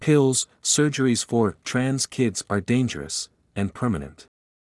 Pills, surgeries for trans kids are dangerous and permanent.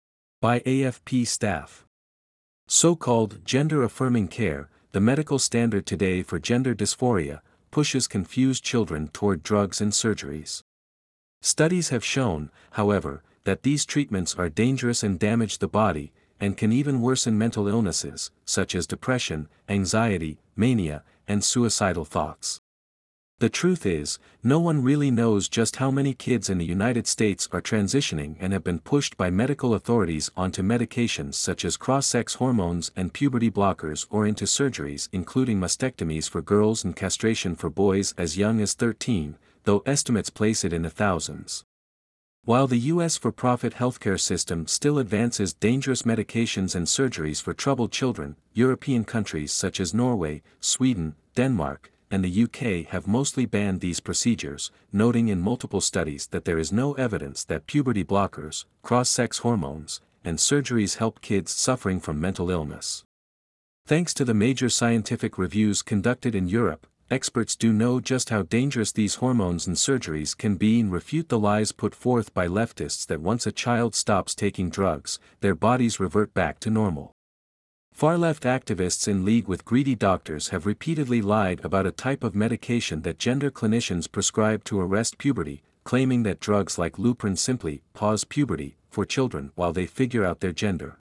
By AFP staff. So-called gender-affirming care, the medical standard today for gender dysphoria, pushes confused children toward drugs and surgeries. Studies have shown, however, that these treatments are dangerous and damage the body, and can even worsen mental illnesses, such as depression, anxiety, mania, and suicidal thoughts. The truth is, no one really knows just how many kids in the United States are transitioning and have been pushed by medical authorities onto medications such as cross-sex hormones and puberty blockers or into surgeries including mastectomies for girls and castration for boys as young as 13, though estimates place it in the thousands. While the U.S. for-profit healthcare system still advances dangerous medications and surgeries for troubled children, European countries such as Norway, Sweden, Denmark, and the UK have mostly banned these procedures, noting in multiple studies that there is no evidence that puberty blockers, cross-sex hormones, and surgeries help kids suffering from mental illness. Thanks to the major scientific reviews conducted in Europe, experts do know just how dangerous these hormones and surgeries can be and refute the lies put forth by leftists that once a child stops taking drugs, their bodies revert back to normal. Far-left activists in league with greedy doctors have repeatedly lied about a type of medication that gender clinicians prescribe to arrest puberty, claiming that drugs like Lupron simply pause puberty for children while they figure out their gender.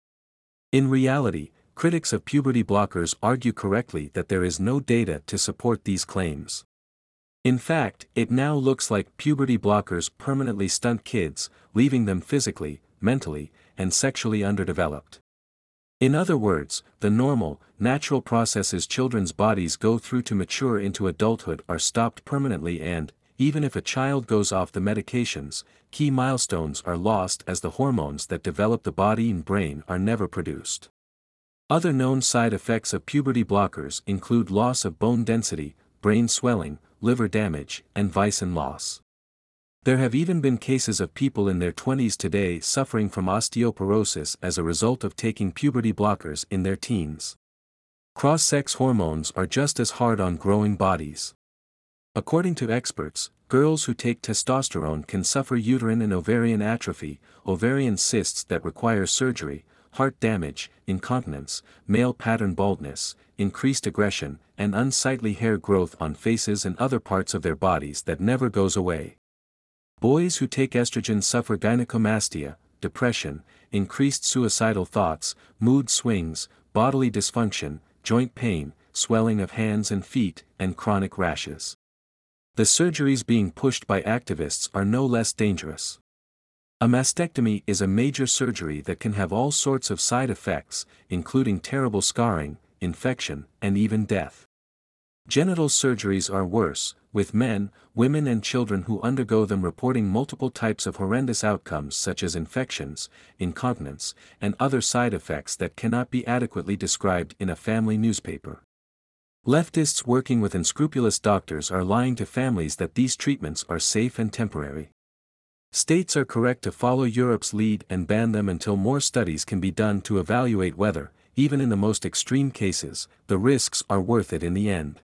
In reality, critics of puberty blockers argue correctly that there is no data to support these claims. In fact, it now looks like puberty blockers permanently stunt kids, leaving them physically, mentally, and sexually underdeveloped. In other words, the normal, natural processes children's bodies go through to mature into adulthood are stopped permanently and, even if a child goes off the medications, key milestones are lost as the hormones that develop the body and brain are never produced. Other known side effects of puberty blockers include loss of bone density, brain swelling, liver damage, and viscin loss. There have even been cases of people in their 20s today suffering from osteoporosis as a result of taking puberty blockers in their teens. Cross-sex hormones are just as hard on growing bodies. According to experts, girls who take testosterone can suffer uterine and ovarian atrophy, ovarian cysts that require surgery, heart damage, incontinence, male pattern baldness, increased aggression, and unsightly hair growth on faces and other parts of their bodies that never goes away. Boys who take estrogen suffer gynecomastia, depression, increased suicidal thoughts, mood swings, bodily dysfunction, joint pain, swelling of hands and feet, and chronic rashes. The surgeries being pushed by activists are no less dangerous. A mastectomy is a major surgery that can have all sorts of side effects, including terrible scarring, infection, and even death. Genital surgeries are worse, with men, women and children who undergo them reporting multiple types of horrendous outcomes such as infections, incontinence, and other side effects that cannot be adequately described in a family newspaper. Leftists working with unscrupulous doctors are lying to families that these treatments are safe and temporary. States are correct to follow Europe's lead and ban them until more studies can be done to evaluate whether, even in the most extreme cases, the risks are worth it in the end.